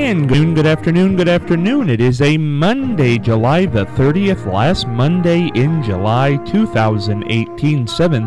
And good afternoon. It is a Monday, July the 30th, last Monday in July 2018,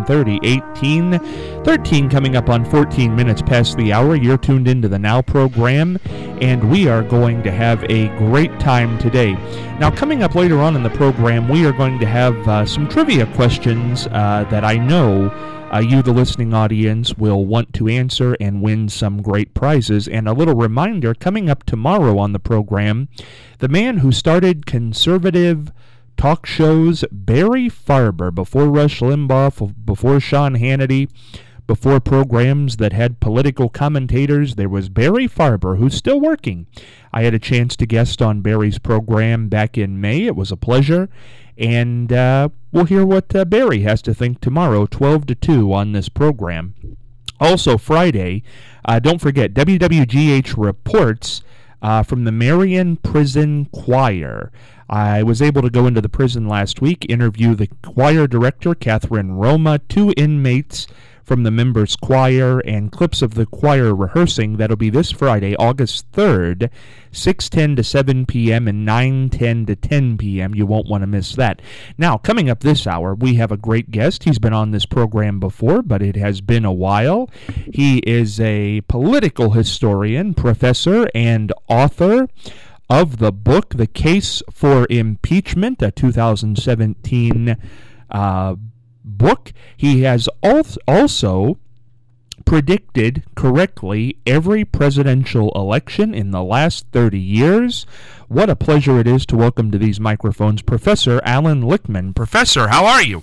7:30, coming up on 14 minutes past the hour. You're tuned into the Now program, and we are going to have a great time today. Now, coming up later on in the program, we are going to have some trivia questions that I know you, the listening audience, will want to answer and win some great prizes. And a little reminder, coming up tomorrow on the program, the man who started conservative talk shows, Barry Farber, before Rush Limbaugh, before Sean Hannity, before programs that had political commentators, there was Barry Farber, who's still working. I had a chance to guest on Barry's program back in May. It was a pleasure. And we'll hear what Barry has to think tomorrow, 12 to 2 on this program. Also Friday, don't forget, WWGH reports from the Marion Prison Choir. I was able to go into the prison last week, interview the choir director, Catherine Roma, 2 inmates from the members' choir, and clips of the choir rehearsing. That'll be this Friday, August 3rd, 6:10 to 7 p.m. and 9:10 to 10 p.m. You won't want to miss that. Now, coming up this hour, we have a great guest. He's been on this program before, but it has been a while. He is a political historian, professor, and author of the book, The Case for Impeachment, a 2017 book. He has also predicted correctly every presidential election in the last 30 years. What a pleasure it is to welcome to these microphones Professor Alan Lichtman. Professor, how are you?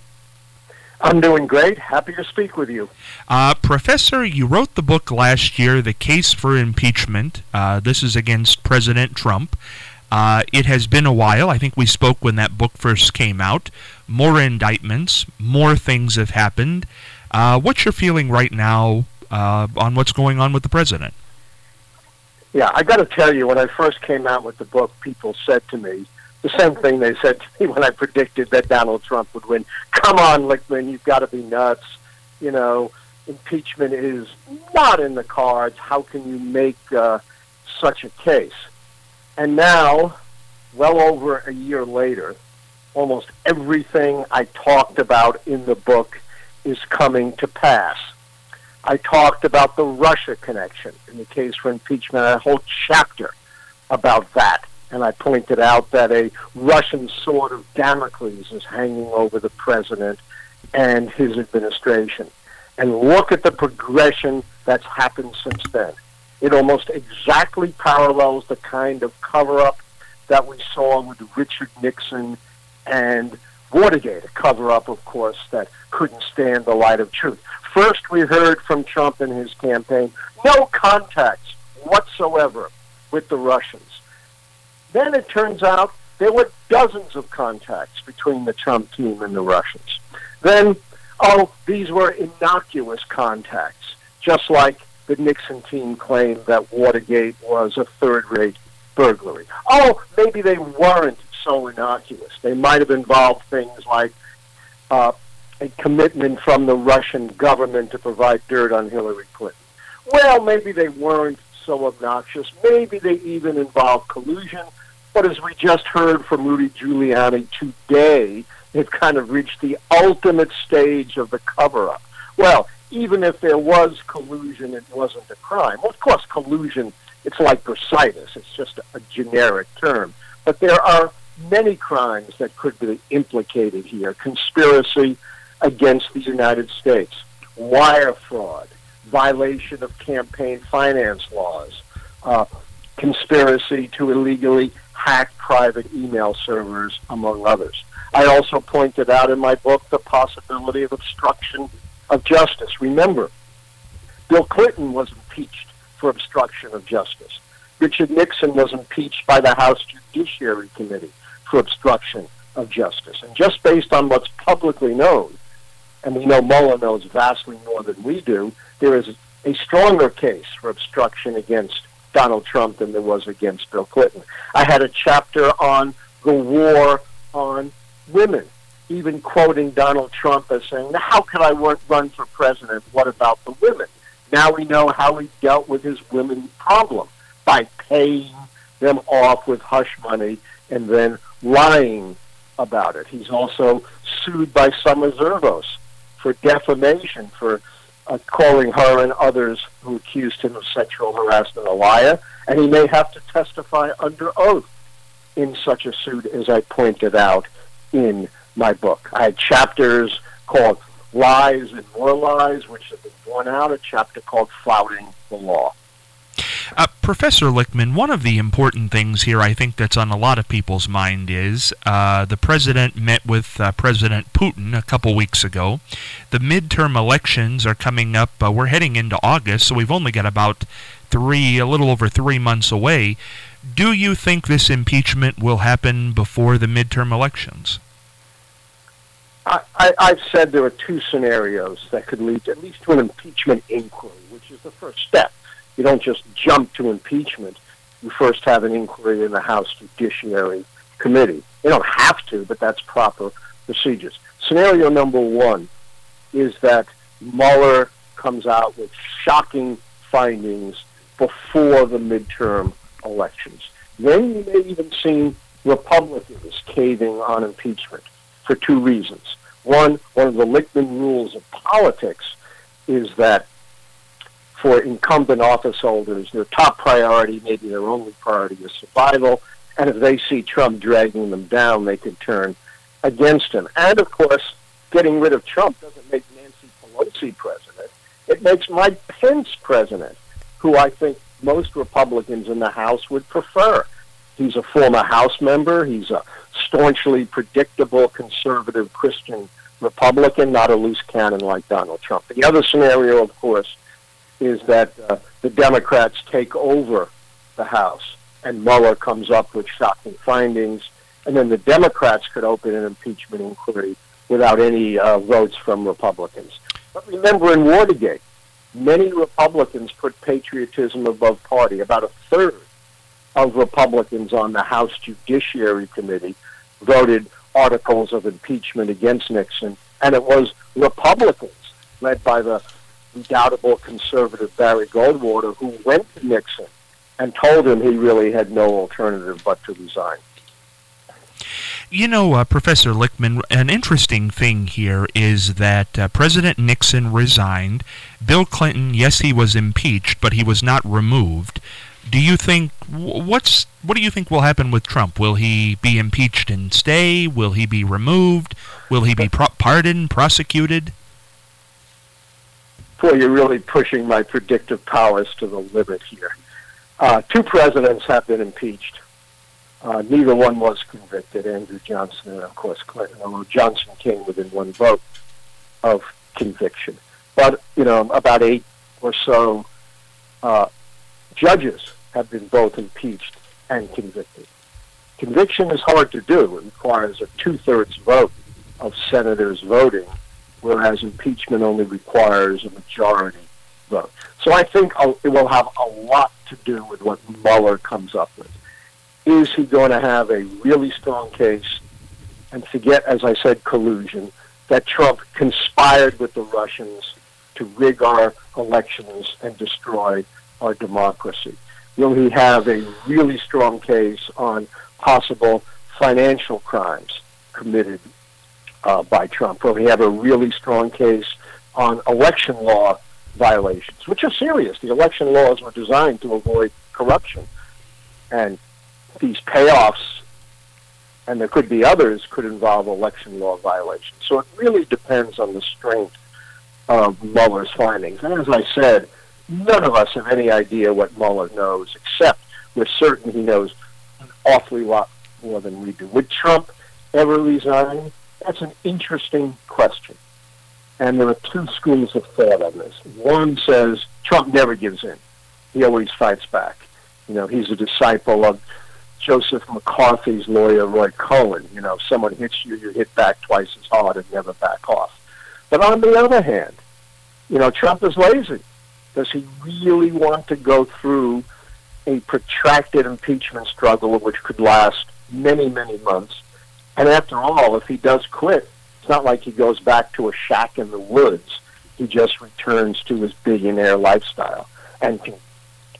I'm doing great. Happy to speak with you. Professor, you wrote the book last year, The Case for Impeachment. This is against President Trump. It has been a while. I think we spoke when that book first came out. More indictments, more things have happened. What's your feeling right now on what's going on with the president? Yeah, I got to tell you, when I first came out with the book, people said to me the same thing they said to me when I predicted that Donald Trump would win. Come on, Lichtman, you've got to be nuts. You know, impeachment is not in the cards. How can you make such a case? And now, well over a year later, almost everything I talked about in the book is coming to pass. I talked about the Russia connection in the case for impeachment, a whole chapter about that. And I pointed out that a Russian sword of Damocles is hanging over the president and his administration. And look at the progression that's happened since then. It almost exactly parallels the kind of cover-up that we saw with Richard Nixon and Watergate, a cover-up, of course, that couldn't stand the light of truth. First, we heard from Trump and his campaign, no contacts whatsoever with the Russians. Then it turns out there were dozens of contacts between the Trump team and the Russians. Then, these were innocuous contacts, just like the Nixon team claimed that Watergate was a third-rate burglary. Maybe they weren't so innocuous. They might have involved things like a commitment from the Russian government to provide dirt on Hillary Clinton. Well, maybe they weren't so obnoxious. Maybe they even involved collusion. But as we just heard from Rudy Giuliani today, they've kind of reached the ultimate stage of the cover-up. Well, even if there was collusion, it wasn't a crime. Well, of course, collusion, it's like bursitis. It's just a generic term. But there are many crimes that could be implicated here. Conspiracy against the United States, wire fraud, violation of campaign finance laws, conspiracy to illegally hack private email servers, among others. I also pointed out in my book the possibility of obstruction of justice. Remember, Bill Clinton was impeached for obstruction of justice. Richard Nixon was impeached by the House Judiciary Committee for obstruction of justice. And just based on what's publicly known, and we know Mueller knows vastly more than we do, there is a stronger case for obstruction against Donald Trump than there was against Bill Clinton. I had a chapter on the war on women, even quoting Donald Trump as saying, now, how could I run for president? What about the women? Now we know how he dealt with his women problem. by paying them off with hush money and then lying about it. He's also sued by Summer Zervos for defamation, for calling her and others who accused him of sexual harassment a liar, and he may have to testify under oath in such a suit, as I pointed out in my book. I had chapters called Lies and More Lies, which have been borne out, a chapter called Flouting the Law. Professor Lichtman, one of the important things here I think that's on a lot of people's mind is the president met with President Putin a couple weeks ago. The midterm elections are coming up. We're heading into August, so we've only got about a little over 3 months away. Do you think this impeachment will happen before the midterm elections? I've said there are two scenarios that could lead at least to an impeachment inquiry, which is the first step. You don't just jump to impeachment. You first have an inquiry in the House Judiciary Committee. You don't have to, but that's proper procedures. Scenario number one is that Mueller comes out with shocking findings before the midterm elections. Then you may even see Republicans caving on impeachment for two reasons. One of the Lichtman rules of politics is that for incumbent office holders, their top priority, maybe their only priority, is survival. And if they see Trump dragging them down, they can turn against him. And, of course, getting rid of Trump doesn't make Nancy Pelosi president. It makes Mike Pence president, who I think most Republicans in the House would prefer. He's a former House member. He's a staunchly predictable conservative Christian Republican, not a loose cannon like Donald Trump. The other scenario, of course, is that the Democrats take over the House and Mueller comes up with shocking findings, and then the Democrats could open an impeachment inquiry without any votes from Republicans. But remember, in Watergate, many Republicans put patriotism above party. About a third of Republicans on the House Judiciary Committee voted articles of impeachment against Nixon, and it was Republicans, led by the redoubtable conservative Barry Goldwater, who went to Nixon and told him he really had no alternative but to resign. You know, Professor Lichtman, an interesting thing here is that President Nixon resigned. Bill Clinton, yes, he was impeached, but he was not removed. Do you think, what do you think will happen with Trump? Will he be impeached and stay? Will he be removed? Will he be pardoned, prosecuted? Boy, you're really pushing my predictive powers to the limit here. Two presidents have been impeached. Neither one was convicted, Andrew Johnson and, of course, Clinton, although Johnson came within one vote of conviction. But, about 8 or so judges have been both impeached and convicted. Conviction is hard to do. It requires a 2/3 vote of senators voting, whereas impeachment only requires a majority vote. So I think it will have a lot to do with what Mueller comes up with. Is he going to have a really strong case and forget, as I said, collusion, that Trump conspired with the Russians to rig our elections and destroy our democracy? Will he have a really strong case on possible financial crimes committed by Trump? Will he have a really strong case on election law violations, which are serious? The election laws were designed to avoid corruption. And these payoffs, and there could be others, could involve election law violations. So it really depends on the strength of Mueller's findings. And as I said, none of us have any idea what Mueller knows, except we're certain he knows an awfully lot more than we do. Would Trump ever resign? That's an interesting question. And there are two schools of thought on this. One says Trump never gives in. He always fights back. He's a disciple of Joseph McCarthy's lawyer, Roy Cohen. If someone hits you, you hit back twice as hard and never back off. But on the other hand, Trump is lazy. Does he really want to go through a protracted impeachment struggle which could last many, many months? And after all, if he does quit, it's not like he goes back to a shack in the woods. He just returns to his billionaire lifestyle and can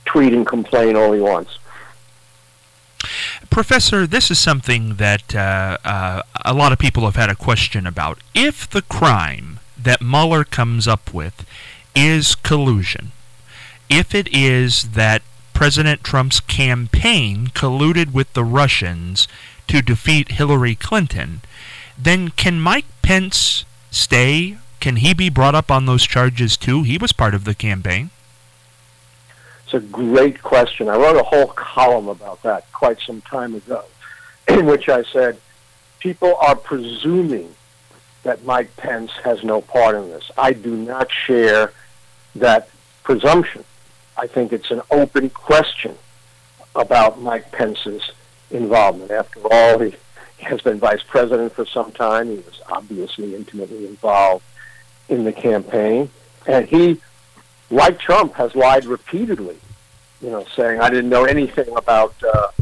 tweet and complain all he wants. Professor, this is something that a lot of people have had a question about. If the crime that Mueller comes up with is collusion, if it is that President Trump's campaign colluded with the Russians to defeat Hillary Clinton, then can Mike Pence stay? Can he be brought up on those charges too? He was part of the campaign. It's a great question. I wrote a whole column about that quite some time ago, in which I said people are presuming that Mike Pence has no part in this. I do not share that presumption. I think it's an open question about Mike Pence's involvement. After all, he has been vice president for some time. He was obviously intimately involved in the campaign. And he, like Trump, has lied repeatedly, saying, I didn't know anything about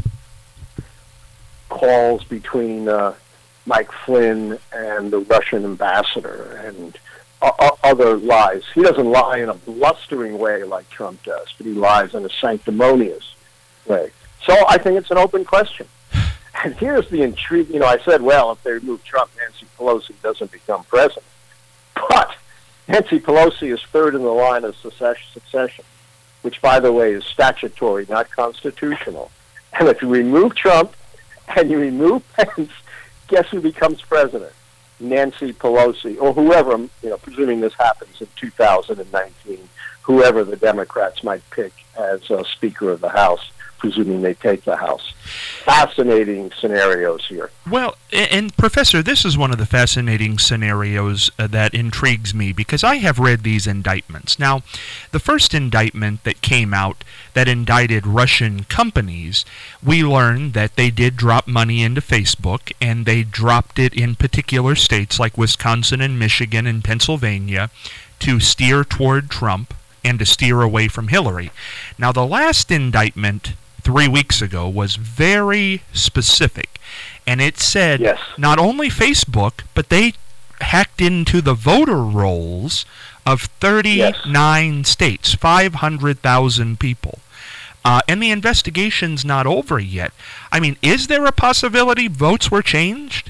calls between Mike Flynn and the Russian ambassador and other lies. He doesn't lie in a blustering way like Trump does, but he lies in a sanctimonious way. So I think it's an open question. And here's the intrigue. I said, well, if they remove Trump, Nancy Pelosi doesn't become president. But Nancy Pelosi is third in the line of succession, which, by the way, is statutory, not constitutional. And if you remove Trump and you remove Pence, guess who becomes president? Nancy Pelosi, or whoever, presuming this happens in 2019, whoever the Democrats might pick as Speaker of the House, presuming they take the House. Fascinating scenarios here. Well, and Professor, this is one of the fascinating scenarios that intrigues me, because I have read these indictments. Now, the first indictment that came out that indicted Russian companies, we learned that they did drop money into Facebook, and they dropped it in particular states like Wisconsin and Michigan and Pennsylvania to steer toward Trump and to steer away from Hillary. Now, the last indictment 3 weeks ago was very specific, and it said yes, not only Facebook, but they hacked into the voter rolls of 39 states, 500,000 people. And the investigation's not over yet. I mean, is there a possibility votes were changed?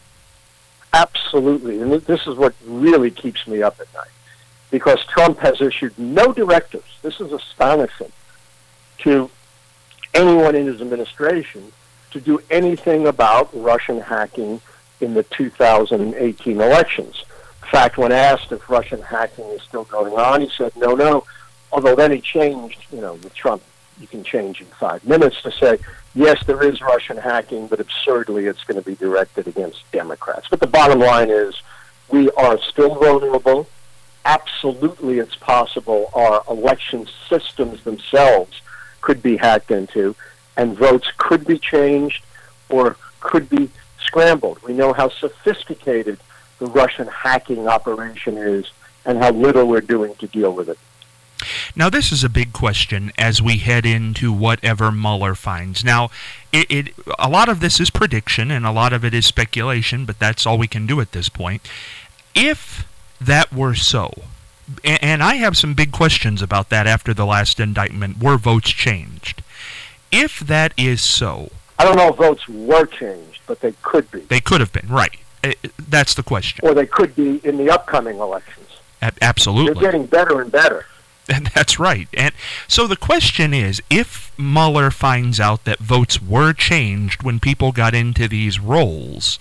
Absolutely, and this is what really keeps me up at night, because Trump has issued no directives, this is astonishing, to anyone in his administration to do anything about Russian hacking in the 2018 elections. In fact, when asked if Russian hacking is still going on, he said no. Although then he changed, with Trump, you can change in 5 minutes to say, yes, there is Russian hacking, but absurdly it's going to be directed against Democrats. But the bottom line is we are still vulnerable. Absolutely it's possible our election systems themselves could be hacked into, and votes could be changed or could be scrambled. We know how sophisticated the Russian hacking operation is and how little we're doing to deal with it. Now, this is a big question as we head into whatever Mueller finds. Now, a lot of this is prediction and a lot of it is speculation, but that's all we can do at this point. If that were so, and I have some big questions about that after the last indictment, were votes changed? If that is so... I don't know if votes were changed, but they could be. They could have been, right. That's the question. Or they could be in the upcoming elections. Absolutely. They're getting better and better. And that's right. And so the question is, if Mueller finds out that votes were changed when people got into these rolls,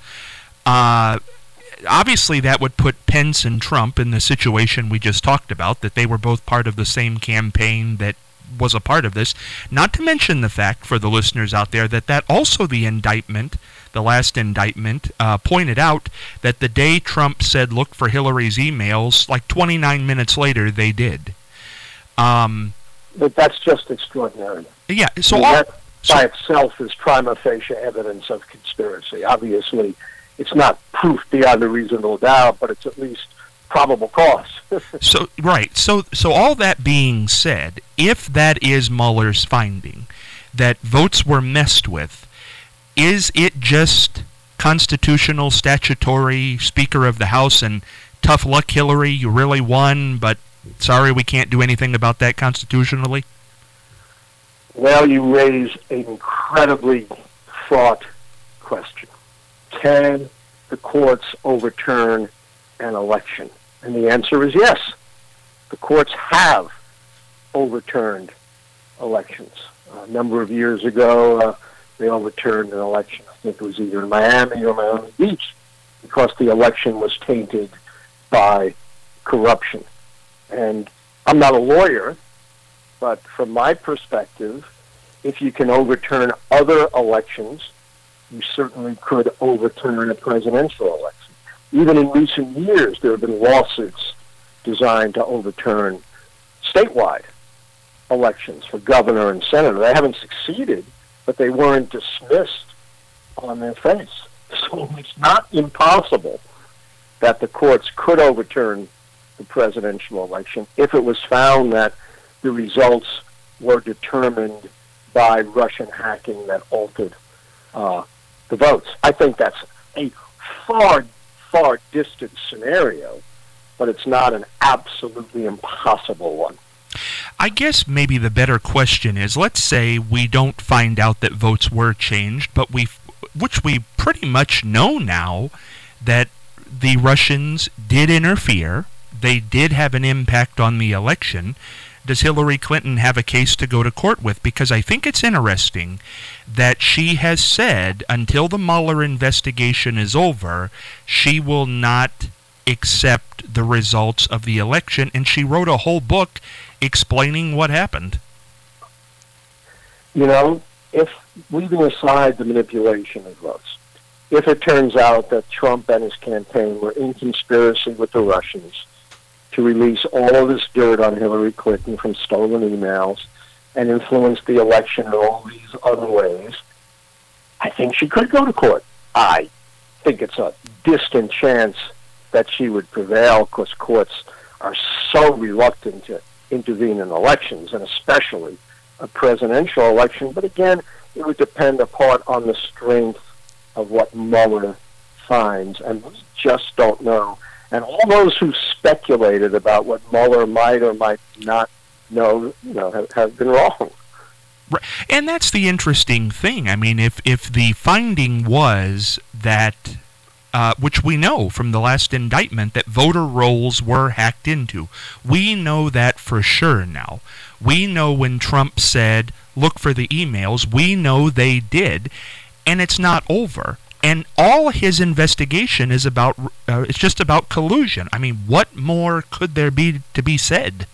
obviously that would put Pence and Trump in the situation we just talked about, that they were both part of the same campaign that was a part of this. Not to mention the fact, for the listeners out there, that also the indictment, the last indictment, pointed out that the day Trump said look for Hillary's emails, like 29 minutes later they did. But that's just extraordinary. Yeah, that by itself is prima facie evidence of conspiracy. Obviously, it's not proof beyond a reasonable doubt, but it's at least probable cause. So all that being said, if that is Mueller's finding, that votes were messed with, is it just constitutional, statutory, Speaker of the House, and tough luck, Hillary, you really won, but sorry, we can't do anything about that constitutionally? Well, you raise an incredibly fraught question. Can the courts overturn an election? And the answer is yes. The courts have overturned elections. A number of years ago, they overturned an election. I think it was either in Miami or Miami Beach, because the election was tainted by corruption. And I'm not a lawyer, but from my perspective, if you can overturn other elections, you certainly could overturn a presidential election. Even in recent years, there have been lawsuits designed to overturn statewide elections for governor and senator. They haven't succeeded, but they weren't dismissed on their face. So it's not impossible that the courts could overturn the presidential election if it was found that the results were determined by Russian hacking that altered the votes. I think that's a far, far distant scenario, but it's not an absolutely impossible one. I guess maybe the better question is, let's say we don't find out that votes were changed, but which we pretty much know now that the Russians did interfere. They did have an impact on the election. Does Hillary Clinton have a case to go to court with? Because I think it's interesting that she has said until the Mueller investigation is over, she will not accept the results of the election, and she wrote a whole book explaining what happened. You know, if leaving aside the manipulation of votes, if it turns out that Trump and his campaign were in conspiracy with the Russians to release all of this dirt on Hillary Clinton from stolen emails and influence the election in all these other ways, I think she could go to court. I think it's a distant chance that she would prevail, because courts are so reluctant to intervene in elections, and especially a presidential election. But again, it would depend a part on the strength of what Mueller finds, and we just don't know. And all those who speculated about what Mueller might or might not know, have been wrong. Right. And that's the interesting thing. I mean, if the finding was that, which we know from the last indictment, that voter rolls were hacked into, we know that for sure now. We know when Trump said, look for the emails, we know they did, and it's not over. And all his investigation is about, it's just about collusion. I mean, what more could there be to be said?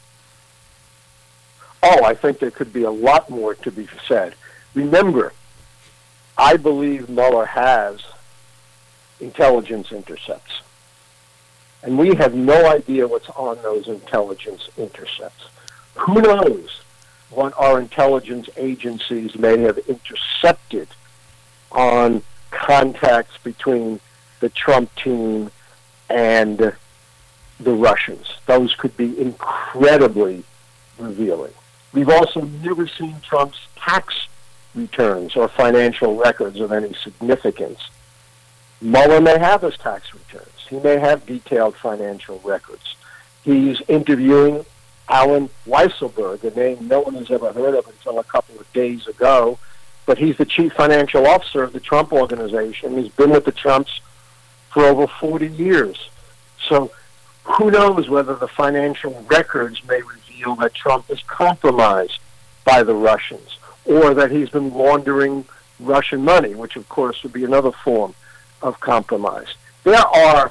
Oh, I think there could be a lot more to be said. Remember, I believe Mueller has intelligence intercepts. And we have no idea what's on those intelligence intercepts. Who knows what our intelligence agencies may have intercepted on contacts between the Trump team and the Russians. Those could be incredibly revealing. We've also never seen Trump's tax returns or financial records of any significance. Mueller may have his tax returns. He may have detailed financial records. He's interviewing Alan Weisselberg, a name no one has ever heard of until a couple of days ago, but he's the chief financial officer of the Trump Organization. He's been with the Trumps for over 40 years. So who knows whether the financial records may reveal that Trump is compromised by the Russians, or that he's been laundering Russian money, which of course would be another form of compromise. There are,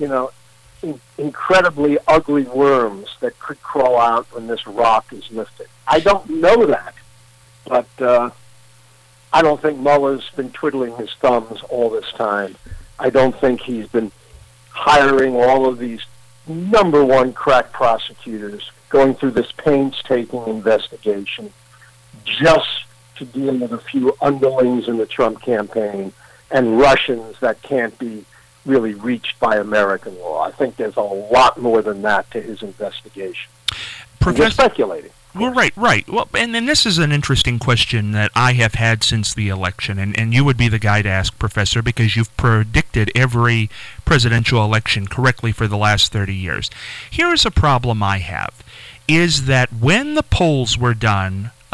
incredibly ugly worms that could crawl out when this rock is lifted. I don't know that, but I don't think Mueller's been twiddling his thumbs all this time. I don't think he's been hiring all of these number one crack prosecutors, going through this painstaking investigation just to deal with a few underlings in the Trump campaign and Russians that can't be really reached by American law. I think there's a lot more than that to his investigation. We're speculating. Well, right. Well, and then this is an interesting question that I have had since the election, and you would be the guy to ask, Professor, because you've predicted every presidential election correctly for the last 30 years. Here's a problem I have, is that when the polls were done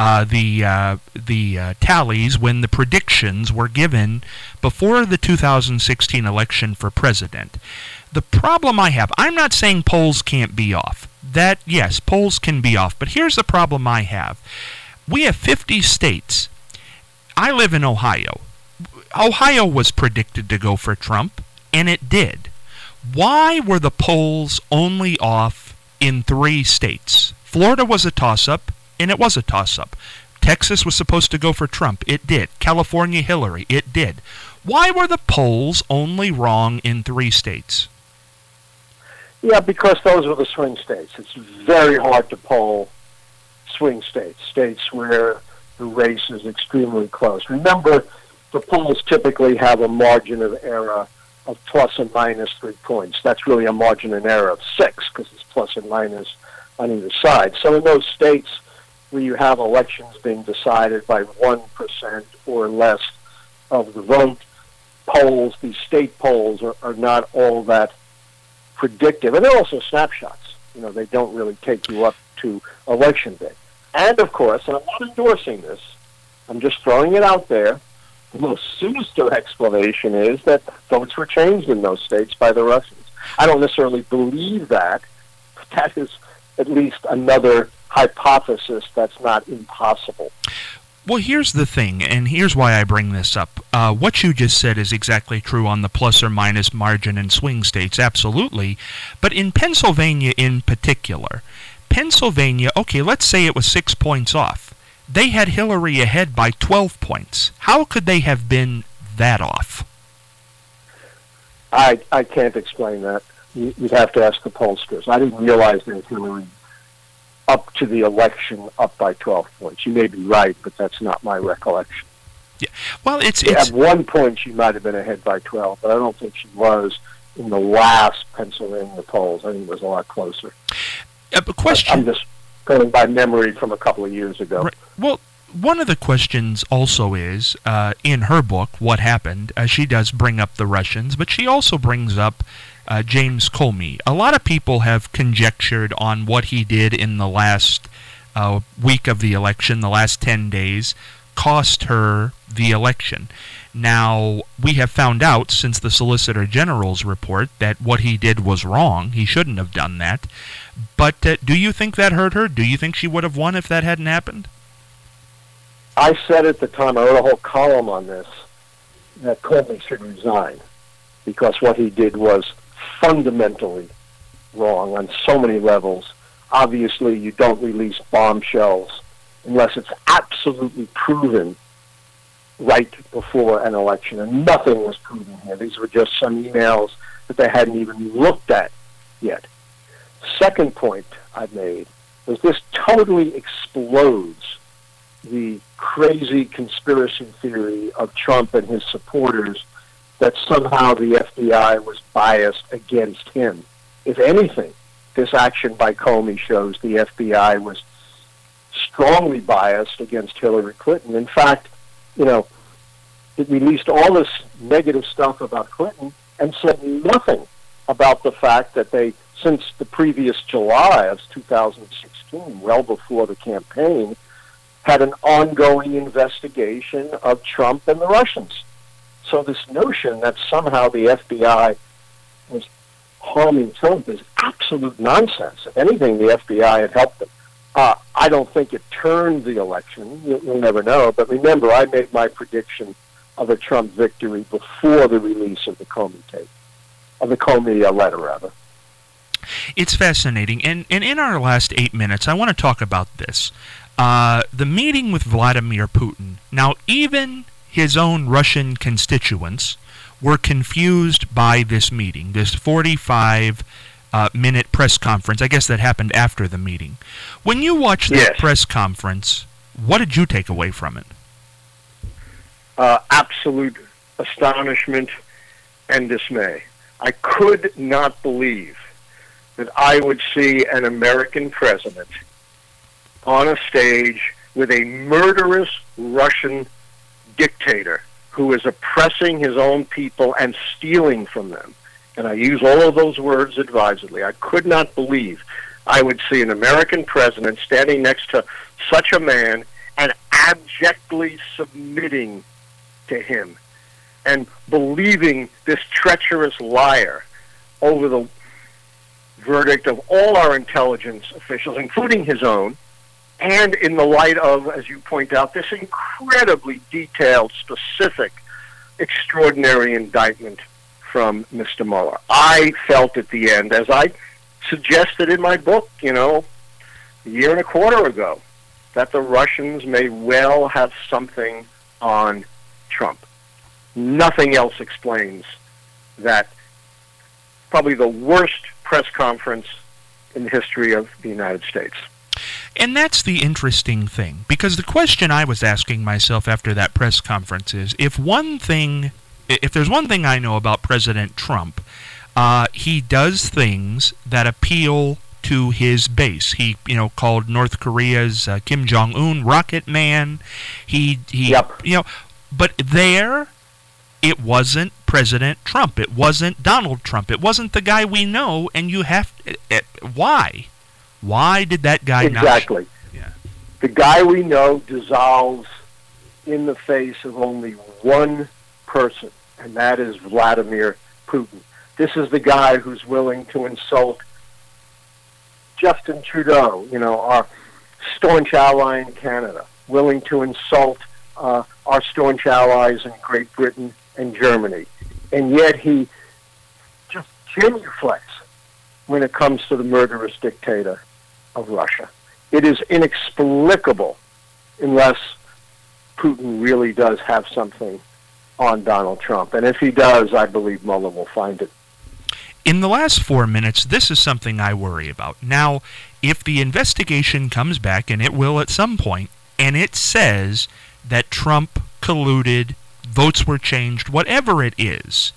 the tallies when the predictions were given before the 2016 election for president. The problem I have, I'm not saying polls can't be off. That, yes, polls can be off, but here's the problem I have. We have 50 states. I live in Ohio. Ohio was predicted to go for Trump, and it did. Why were the polls only off in 3 states? Florida was a toss-up, and it was a toss-up. Texas was supposed to go for Trump. It did. California, Hillary. It did. Why were the polls only wrong in 3 states? Yeah, because those were the swing states. It's very hard to poll swing states, states where the race is extremely close. Remember, the polls typically have a margin of error of plus and minus 3 points. That's really a margin of error of 6 because it's plus and minus on either side. So in those states where you have elections being decided by 1% or less of the vote, polls, these state polls are not all that predictive. And they're also snapshots. They don't really take you up to election day. And of course, and I'm not endorsing this, I'm just throwing it out there, the most sinister explanation is that votes were changed in those states by the Russians. I don't necessarily believe that, but that is at least another hypothesis that's not impossible. Well, here's the thing, and here's why I bring this up. What you just said is exactly true on the plus or minus margin in swing states, absolutely. But in Pennsylvania in particular, okay, let's say it was 6 points off. They had Hillary ahead by 12 points. How could they have been that off? I can't explain that. You'd have to ask the pollsters. I didn't realize that Hillary up to the election up by 12 points. You may be right, but that's not my recollection. Yeah. Well, it's at 1 point she might have been ahead by 12, but I don't think she was in the last Pennsylvania polls. I think it was a lot closer. Question. I'm just going by memory from a couple of years ago. Right. Well, one of the questions also is, in her book, What Happened, she does bring up the Russians, but she also brings up James Comey. A lot of people have conjectured on what he did in the last week of the election, the last 10 days, cost her the election. Now, we have found out since the Solicitor General's report that what he did was wrong. He shouldn't have done that. But do you think that hurt her? Do you think she would have won if that hadn't happened? I said at the time, I wrote a whole column on this, that Comey should resign because what he did was fundamentally wrong on so many levels. Obviously, you don't release bombshells unless it's absolutely proven right before an election, and nothing was proven here. These were just some emails that they hadn't even looked at yet. Second point I made was this totally explodes the crazy conspiracy theory of Trump and his supporters that somehow the FBI was biased against him. If anything, this action by Comey shows the FBI was strongly biased against Hillary Clinton. In fact, it released all this negative stuff about Clinton and said nothing about the fact that they, since the previous July of 2016, well before the campaign, had an ongoing investigation of Trump and the Russians. So this notion that somehow the FBI was harming Trump is absolute nonsense. If anything, the FBI had helped them. I don't think it turned the election. You'll never know. But remember, I made my prediction of a Trump victory before the release of the Comey tape, of the Comey letter, rather. It's fascinating. And in our last 8 minutes, I want to talk about this. The meeting with Vladimir Putin. Now, even his own Russian constituents were confused by this meeting, this 45-minute press conference. I guess that happened after the meeting. When you watched that press conference, what did you take away from it? Absolute astonishment and dismay. I could not believe that I would see an American president on a stage with a murderous Russian dictator who is oppressing his own people and stealing from them. And I use all of those words advisedly. I could not believe I would see an American president standing next to such a man and abjectly submitting to him and believing this treacherous liar over the verdict of all our intelligence officials, including his own, and in the light of, as you point out, this incredibly detailed, specific, extraordinary indictment from Mr. Mueller. I felt at the end, as I suggested in my book, a year and a quarter ago, that the Russians may well have something on Trump. Nothing else explains that probably the worst press conference in the history of the United States. And that's the interesting thing, because the question I was asking myself after that press conference is, if there's one thing I know about President Trump, he does things that appeal to his base. He, called North Korea's Kim Jong-un Rocket Man. Yep. But there, it wasn't President Trump. It wasn't Donald Trump. It wasn't the guy we know. And you have why? Why did that guy exactly? Yeah. The guy we know dissolves in the face of only one person, and that is Vladimir Putin. This is the guy who's willing to insult Justin Trudeau, our staunch ally in Canada, willing to insult our staunch allies in Great Britain and Germany. And yet he just genuflects when it comes to the murderous dictator of Russia. It is inexplicable unless Putin really does have something on Donald Trump. And if he does, I believe Mueller will find it. In the last 4 minutes, this is something I worry about. Now, if the investigation comes back, and it will at some point, and it says that Trump colluded, votes were changed, whatever it is,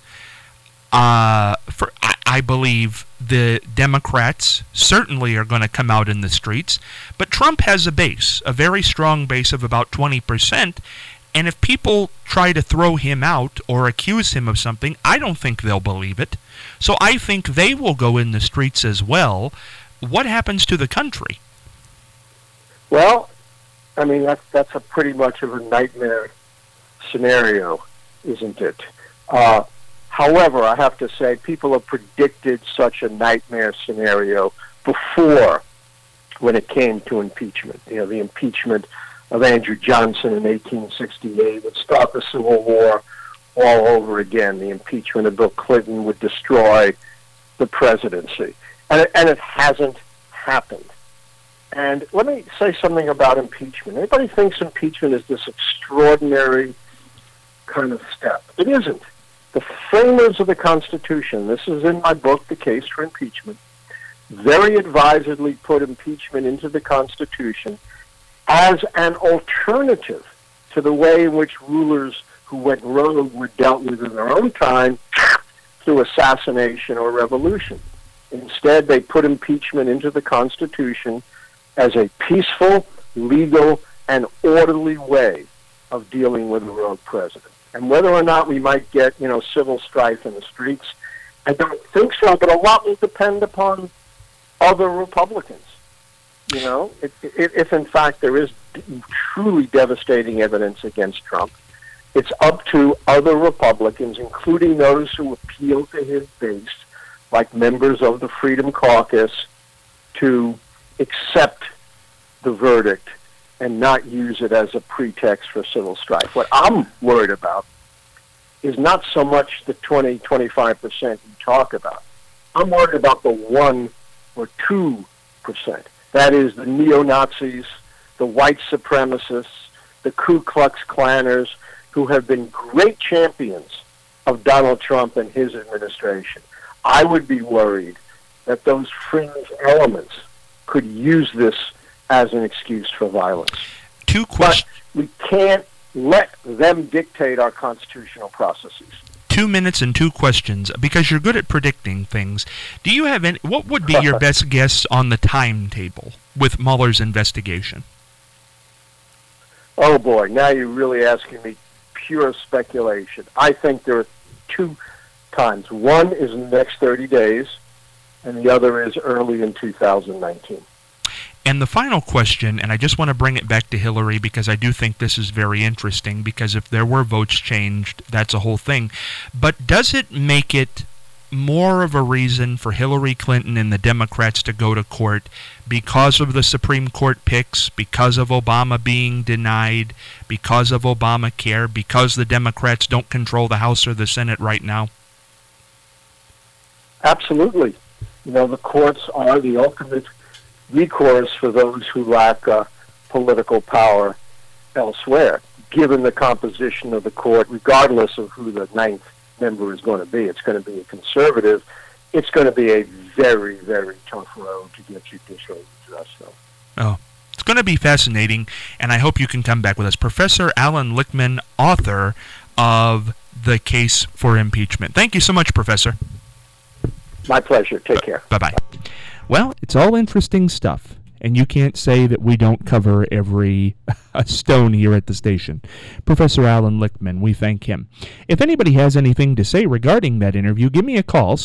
I believe the Democrats certainly are going to come out in the streets, but Trump has a base, a very strong base of about 20%, and if people try to throw him out or accuse him of something, I don't think they'll believe it. So I think they will go in the streets as well. What happens to the country? Well, I mean, that's a pretty much of a nightmare scenario, isn't it? However, I have to say, people have predicted such a nightmare scenario before when it came to impeachment. The impeachment of Andrew Johnson in 1868 would start the Civil War all over again. The impeachment of Bill Clinton would destroy the presidency. And it hasn't happened. And let me say something about impeachment. Everybody thinks impeachment is this extraordinary kind of step. It isn't. The framers of the Constitution, this is in my book, The Case for Impeachment, very advisedly put impeachment into the Constitution as an alternative to the way in which rulers who went rogue were dealt with in their own time through assassination or revolution. Instead, they put impeachment into the Constitution as a peaceful, legal, and orderly way of dealing with a rogue president. And whether or not we might get, civil strife in the streets, I don't think so, but a lot will depend upon other Republicans. If in fact there is truly devastating evidence against Trump, it's up to other Republicans, including those who appeal to his base, like members of the Freedom Caucus, to accept the verdict and not use it as a pretext for civil strife. What I'm worried about is not so much the 20-25% you talk about. I'm worried about the 1 or 2%. That is the neo-Nazis, the white supremacists, the Ku Klux Klanners, who have been great champions of Donald Trump and his administration. I would be worried that those fringe elements could use this as an excuse for violence. But we can't let them dictate our constitutional processes. 2 minutes and 2 questions, because you're good at predicting things. Do you have any? What would be your best guess on the timetable with Mueller's investigation? Oh boy, now you're really asking me pure speculation. I think there are 2 times. One is in the next 30 days, and the other is early in 2019. And the final question, and I just want to bring it back to Hillary because I do think this is very interesting, because if there were votes changed, that's a whole thing. But does it make it more of a reason for Hillary Clinton and the Democrats to go to court because of the Supreme Court picks, because of Obama being denied, because of Obamacare, because the Democrats don't control the House or the Senate right now? Absolutely. The courts are the ultimate recourse for those who lack political power elsewhere, given the composition of the court, regardless of who the ninth member is going to be. It's going to be a conservative. It's going to be a very, very tough road to get judicial redress, though. Oh, it's going to be fascinating, and I hope you can come back with us. Professor Alan Lichtman, author of The Case for Impeachment. Thank you so much, Professor. My pleasure. Take care. Bye-bye. Well, it's all interesting stuff, and you can't say that we don't cover every stone here at the station. Professor Alan Lichtman, we thank him. If anybody has anything to say regarding that interview, give me a call,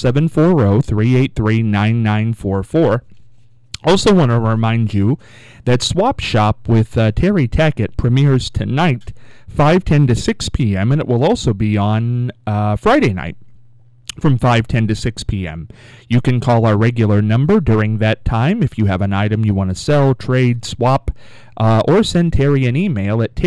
740-383-9944. Also want to remind you that Swap Shop with Terry Tackett premieres tonight, 5:10 to 6 p.m., and it will also be on Friday night, from 5:10 to 6 p.m. You can call our regular number during that time if you have an item you want to sell, trade, swap, or send Terry an email at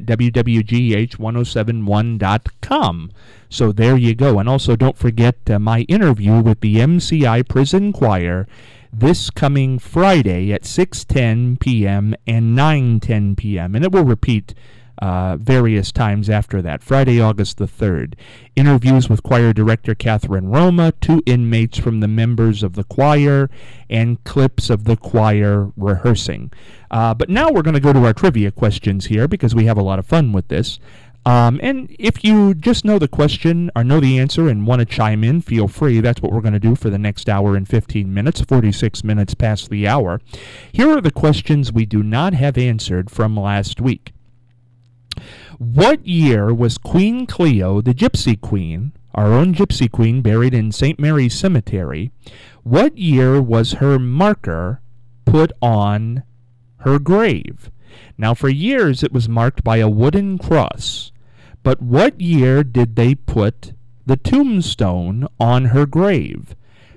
terry@wwgh1071.com. So there you go. And also don't forget my interview with the MCI Prison Choir this coming Friday at 6:10 p.m. and 9:10 p.m. And it will repeat various times after that. Friday, August the 3rd. Interviews with choir director Catherine Roma, 2 inmates from the members of the choir, and clips of the choir rehearsing. But now we're going to go to our trivia questions here because we have a lot of fun with this. And if you just know the question or know the answer and want to chime in, feel free. That's what we're going to do for the next hour and 15 minutes, 46 minutes past the hour. Here are the questions we do not have answered from last week. What year was Queen Cleo, the Gypsy Queen, our own Gypsy Queen buried in St. Mary's Cemetery, what year was her marker put on her grave? Now, for years it was marked by a wooden cross, but what year did they put the tombstone on her grave?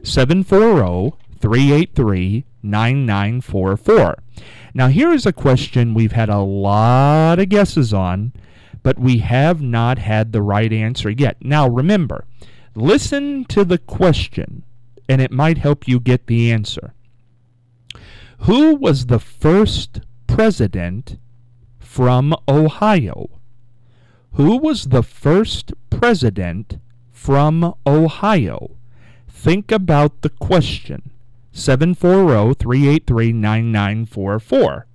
740-383-9944. Now, here is a question we've had a lot of guesses on, but we have not had the right answer yet. Now, remember, listen to the question, and it might help you get the answer. Who was the first president from Ohio? Who was the first president from Ohio? Think about the question. 740-383-9944.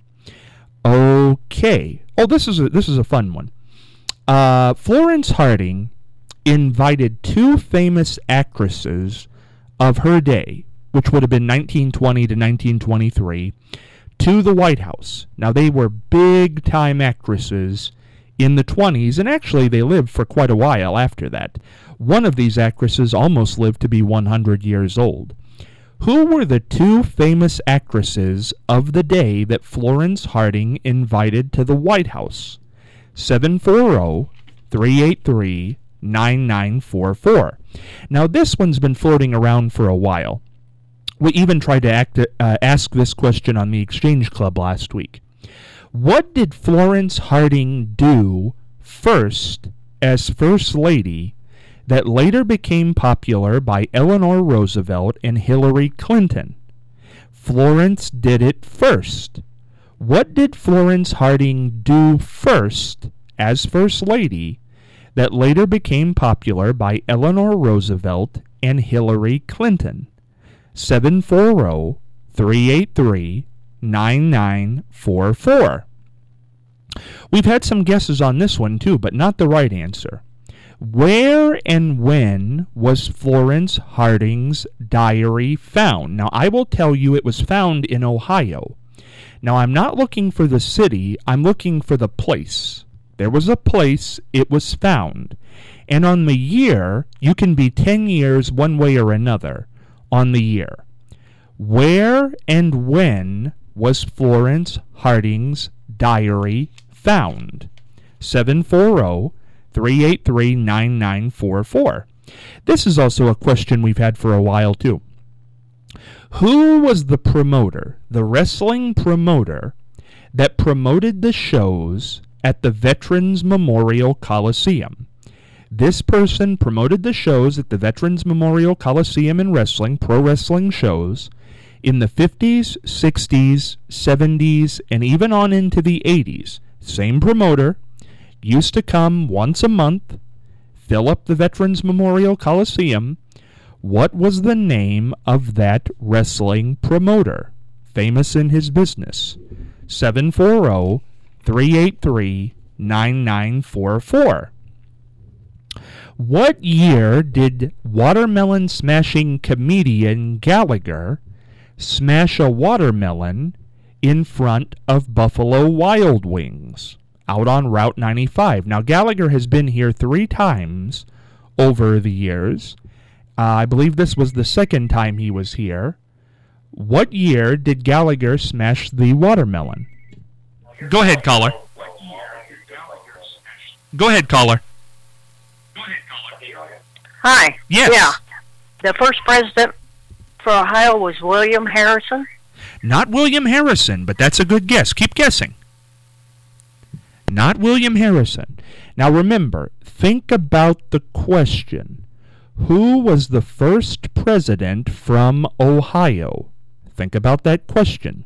Okay. Oh, this is a fun one. Florence Harding invited 2 famous actresses of her day, which would have been 1920 to 1923, to the White House. Now, they were big-time actresses in the 20s, and actually they lived for quite a while after that. One of these actresses almost lived to be 100 years old. Who were the 2 famous actresses of the day that Florence Harding invited to the White House? 740-383-9944. Now, this one's been floating around for a while. We even tried to ask this question on the Exchange Club last week. What did Florence Harding do first as First Lady that later became popular by Eleanor Roosevelt and Hillary Clinton? Florence did it first. What did Florence Harding do first as First Lady that later became popular by Eleanor Roosevelt and Hillary Clinton? 740-383-9944. We've had some guesses on this one too, but not the right answer. Where and when was Florence Harding's diary found? Now, I will tell you it was found in Ohio. Now, I'm not looking for the city, I'm looking for the place. There was a place it was found. And on the year, you can be 10 years one way or another on the year. Where and when was Florence Harding's diary found? 740-383-9944. This is also a question we've had for a while, too. Who was the promoter, the wrestling promoter, that promoted the shows at the Veterans Memorial Coliseum? This person promoted the shows at the Veterans Memorial Coliseum in wrestling, pro wrestling shows, in the 50s, 60s, 70s, and even on into the 80s. Same promoter, used to come once a month, fill up the Veterans Memorial Coliseum. What was the name of that wrestling promoter? Famous in his business. 740-383-9944. What year did watermelon smashing comedian Gallagher smash a watermelon in front of Buffalo Wild Wings out on Route 95? Now, Gallagher has been here 3 times over the years. I believe this was the second time he was here. What year did Gallagher smash the watermelon? Go ahead, caller. Go ahead, caller. Hi. Yes. Yeah. The first president for Ohio was William Harrison. Not William Harrison, but that's a good guess. Keep guessing. Not William Harrison. Now remember, think about the question. Who was the first president from Ohio? Think about that question.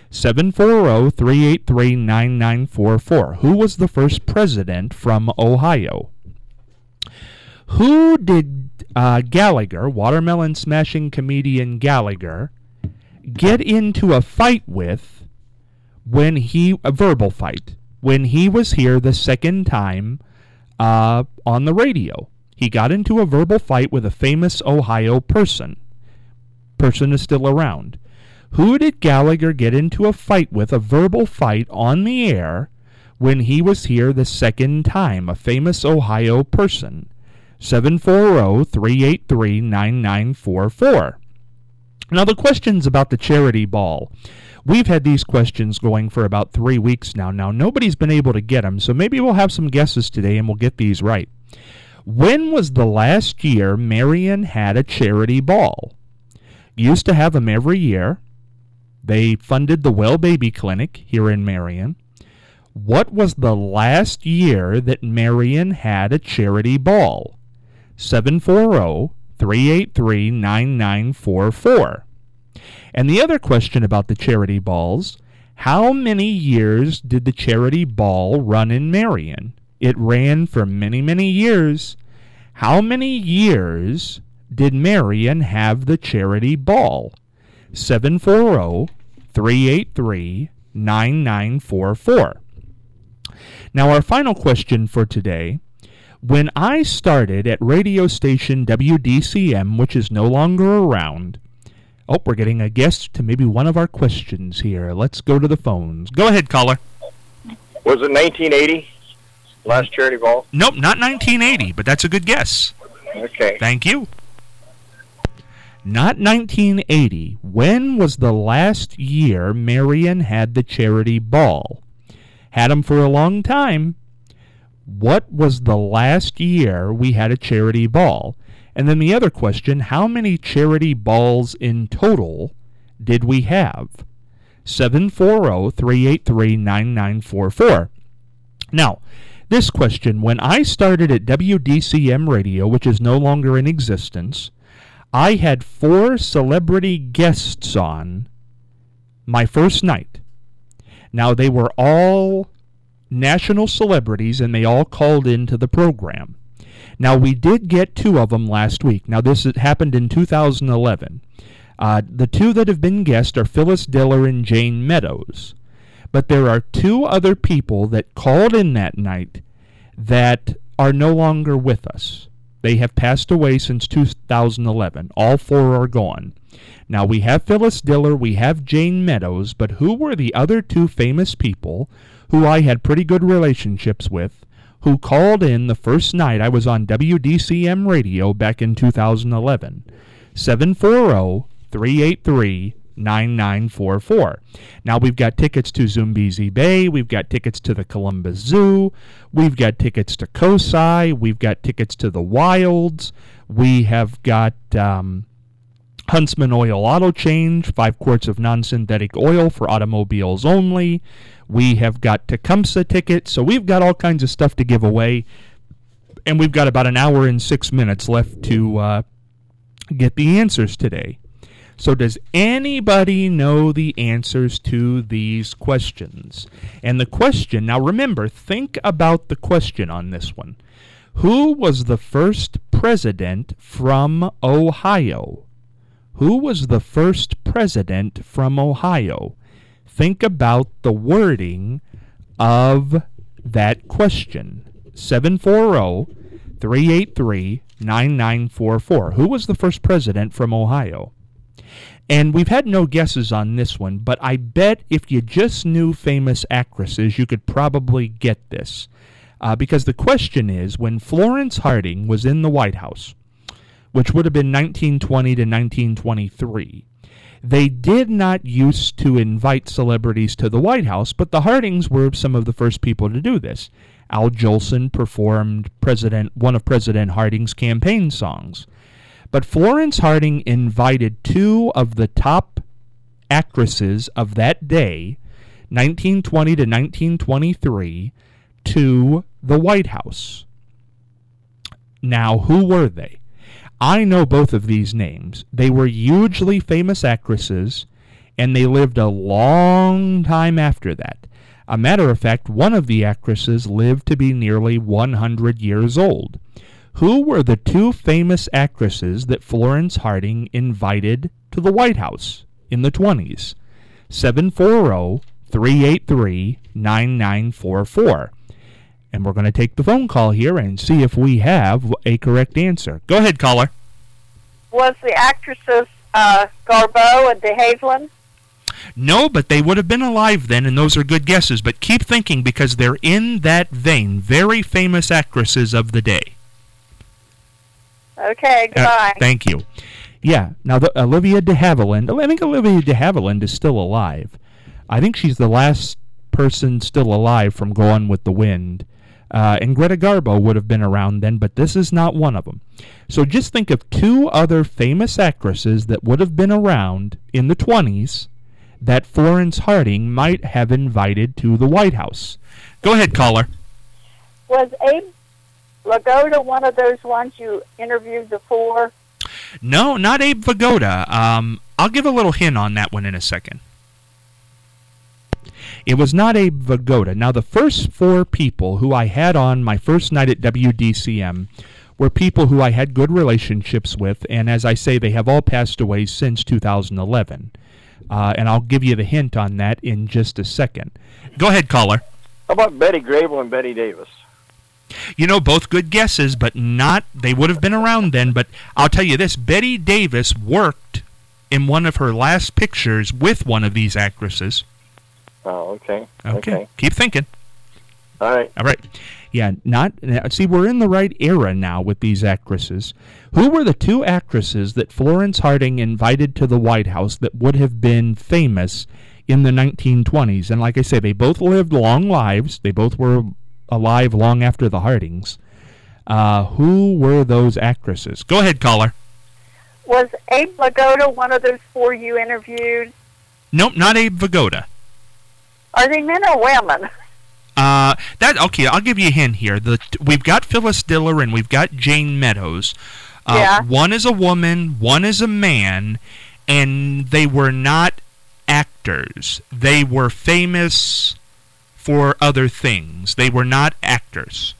740-383-9944. Who was the first president from Ohio? Who did Gallagher, watermelon smashing comedian Gallagher, get into a fight with a verbal fight, when he was here the second time on the radio? He got into a verbal fight with a famous Ohio person. Person is still around. Who did Gallagher get into a fight with, a verbal fight on the air, when he was here the second time? A famous Ohio person. 740-383-9944. Now, the questions about the charity ball. We've had these questions going for about 3 weeks now. Now, nobody's been able to get them, so maybe we'll have some guesses today and we'll get these right. When was the last year Marion had a charity ball? Used to have them every year. They funded the Well Baby Clinic here in Marion. What was the last year that Marion had a charity ball? 740-383-9944. And the other question about the charity balls, how many years did the charity ball run in Marion? It ran for many, many years. How many years did Marion have the charity ball? 740-383-9944. Now, our final question for today. When I started at radio station WDCM, which is no longer around... Oh, we're getting a guess to maybe one of our questions here. Let's go to the phones. Go ahead, caller. Was it 1980? Last charity ball? Nope, not 1980, but that's a good guess. Okay. Thank you. Not 1980. When was the last year Marion had the charity ball? Had them for a long time. What was the last year we had a charity ball? And then the other question, how many charity balls in total did we have? 740-383-9944. Now, this question, when I started at WDCM Radio, which is no longer in existence, I had 4 celebrity guests on my first night. Now, they were all national celebrities, and they all called into the program. Now, we did get 2 of them last week. Now, this happened in 2011. The 2 that have been guests are Phyllis Diller and Jane Meadows. But there are 2 other people that called in that night that are no longer with us. They have passed away since 2011. All 4 are gone. Now, we have Phyllis Diller, we have Jane Meadows, but who were the other 2 famous people who I had pretty good relationships with, who called in the first night I was on WDCM Radio back in 2011? 740-383-9944. 833-99944. Now, we've got tickets to Zumbizi Bay. We've got tickets to the Columbus Zoo. We've got tickets to COSI. We've got tickets to the Wilds. We have got Huntsman Oil Auto Change, 5 quarts of non-synthetic oil for automobiles only. We have got Tecumseh tickets. So we've got all kinds of stuff to give away. And we've got about an hour and 6 minutes left to get the answers today. So does anybody know the answers to these questions? And the question, now remember, think about the question on this one. Who was the first president from Ohio? Who was the first president from Ohio? Think about the wording of that question. 740-383-9944. Who was the first president from Ohio? And we've had no guesses on this one, but I bet if you just knew famous actresses, you could probably get this. Because the question is, when Florence Harding was in the White House, which would have been 1920 to 1923, they did not used to invite celebrities to the White House, but the Hardings were some of the first people to do this. Al Jolson performed one of President Harding's campaign songs. But Florence Harding invited 2 of the top actresses of that day, 1920 to 1923, to the White House. Now, who were they? I know both of these names. They were hugely famous actresses, and they lived a long time after that. A matter of fact, one of the actresses lived to be nearly 100 years old. Who were the 2 famous actresses that Florence Harding invited to the White House in the 20s? 740-383-9944. And we're going to take the phone call here and see if we have a correct answer. Go ahead, caller. Was the actresses Garbeau and de Havilland? No, but they would have been alive then, and those are good guesses. But keep thinking, because they're in that vein. Very famous actresses of the day. Okay, goodbye. Thank you. Yeah, now Olivia de Havilland, I think Olivia de Havilland is still alive. I think she's the last person still alive from Gone with the Wind. And Greta Garbo would have been around then, but this is not one of them. So just think of 2 other famous actresses that would have been around in the 20s that Florence Harding might have invited to the White House. Go ahead, caller. Was Abe Vigoda one of those ones you interviewed before? No, not Abe Vigoda. I'll give a little hint on that one in a second. It was not Abe Vigoda. Now, the first 4 people who I had on my first night at WDCM were people who I had good relationships with, and as I say, they have all passed away since 2011. And I'll give you the hint on that in just a second. Go ahead, caller. How about Betty Grable and Betty Davis? You know, both good guesses, but not, they would have been around then. But I'll tell you this, Betty Davis worked in one of her last pictures with one of these actresses. Oh, okay. Okay. Keep thinking. All right. Yeah, see, we're in the right era now with these actresses. Who were the 2 actresses that Florence Harding invited to the White House that would have been famous in the 1920s? And like I say, they both lived long lives. They both were alive long after the Hardings. Who were those actresses? Go ahead, caller. Was Abe Vigoda one of those 4 you interviewed? Nope, not Abe Vigoda. Are they men or women? Okay, I'll give you a hint here. We've got Phyllis Diller and we've got Jane Meadows. Yeah. One is a woman, one is a man, and they were not actors. They were famous for other things. They were not actors.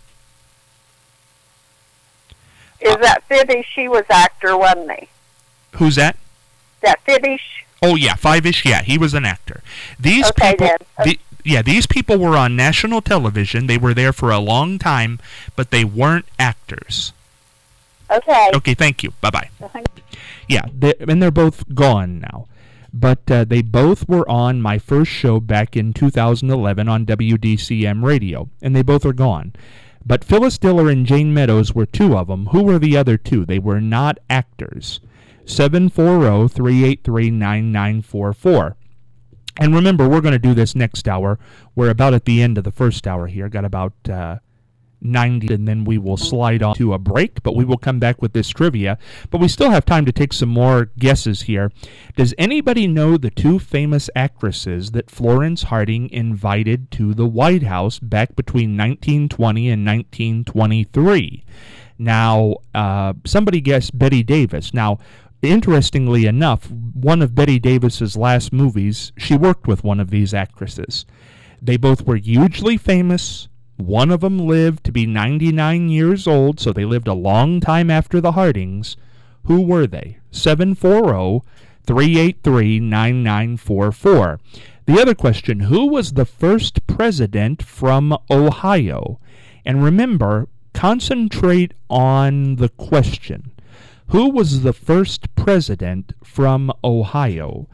Is that Fibbish? She was actor, wasn't he? Who's that? That Fibbish? Oh, yeah, Five-ish, yeah, he was an actor. These okay, people, then. These people were on national television. They were there for a long time, but they weren't actors. Okay. Okay, thank you. Bye-bye. Yeah, they're both gone now. But they both were on my first show back in 2011 on WDCM radio, and they both are gone. But Phyllis Diller and Jane Meadows were 2 of them. Who were the other 2? They were not actors. 740-383-9944. And remember, we're going to do this next hour. We're about at the end of the first hour here. Got about 90, and then we will slide on to a break, but we will come back with this trivia. But we still have time to take some more guesses here. Does anybody know the two famous actresses that Florence Harding invited to the White House back between 1920 and 1923? Now, somebody guessed Bette Davis. Now, interestingly enough, one of Bette Davis's last movies, she worked with one of these actresses. They both were hugely famous. One of them lived to be 99 years old, so they lived a long time after the Hardings. Who were they? 740-383-9944. The other question, who was the first president from Ohio? And remember, concentrate on the question. Who was the first president from Ohio?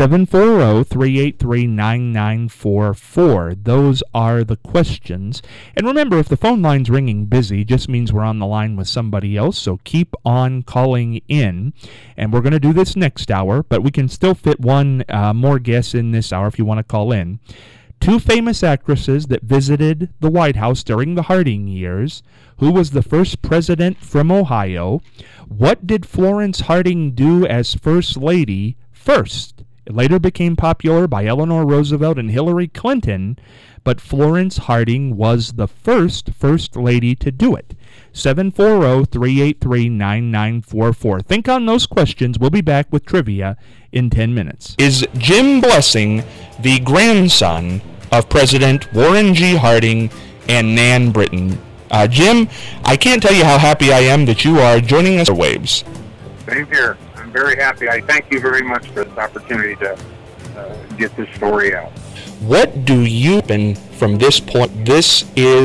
740-383-9944. Those are the questions. And remember, if the phone line's ringing busy, just means we're on the line with somebody else, so keep on calling in. And we're going to do this next hour, but we can still fit one more guess in this hour if you want to call in. Two famous actresses that visited the White House during the Harding years. Who was the first president from Ohio? What did Florence Harding do as First Lady first? It later became popular by Eleanor Roosevelt and Hillary Clinton, but Florence Harding was the first First Lady to do it. 740-383-9944. Think on those questions. We'll be back with trivia in 10 minutes. Is Jim Blessing the grandson of President Warren G. Harding and Nan Britton? Jim, I can't tell you how happy I am that you are joining us on Waves. Same here. I'm very happy. I thank you very much for this opportunity to get this story out. What do you, from this point, this is